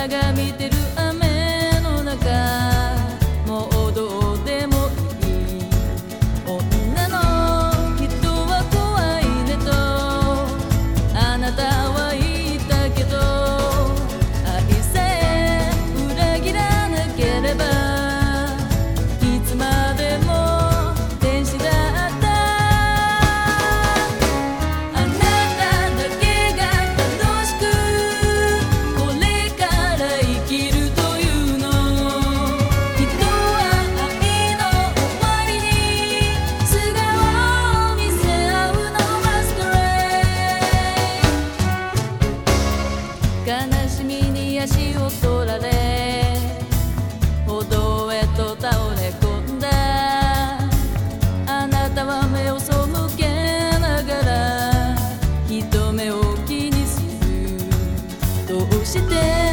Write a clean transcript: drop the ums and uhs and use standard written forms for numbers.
眺めてる雨の中、もうどうでもいい女の人は怖いねとあなたは言ったけど、愛さえ裏切らなければいつまでも天使だった。あなただけが楽しくこれから生きるというの。人は愛の終わりに素顔を見せ合うのマスカレー。悲しみに足を取られ歩道へと倒れ込んだ。あなたは目を背けながら人目を気にする。どうして